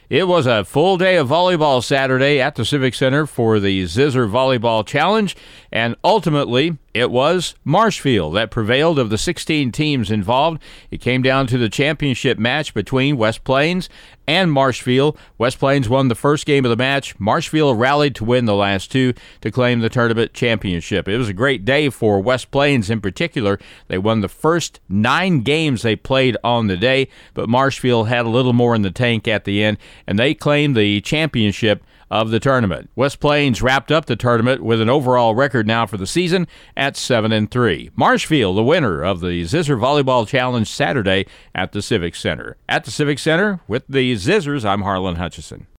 It was a full day of volleyball Saturday at the Civic Center for the Zizzer Volleyball Challenge, and ultimately it was Marshfield that prevailed of the 16 teams involved. It came down to the championship match between West Plains and Marshfield. West Plains won the first game of the match. Marshfield rallied to win the last two to claim the tournament championship. It was a great day for West Plains in particular. They won the first 9 games they played on the day, but Marshfield had a little more in the tank at the end, and they claimed the championship of the tournament. West Plains wrapped up the tournament with an overall record now for the season at 7-3. Marshfield, the winner of the Zizzer Volleyball Challenge Saturday at the Civic Center. At the Civic Center with the Zizzers, I'm Harlan Hutchison.